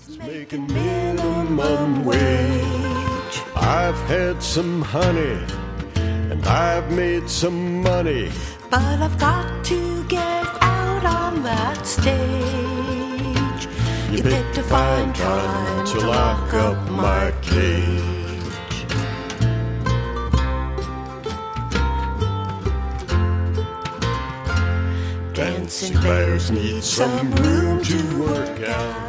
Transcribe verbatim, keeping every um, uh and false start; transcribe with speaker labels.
Speaker 1: that's making minimum wage. I've had some honey and I've made some money,
Speaker 2: but I've got to get out on that stage. You, you picked a fine time to lock up my cage. Dancing bears need some room to work out.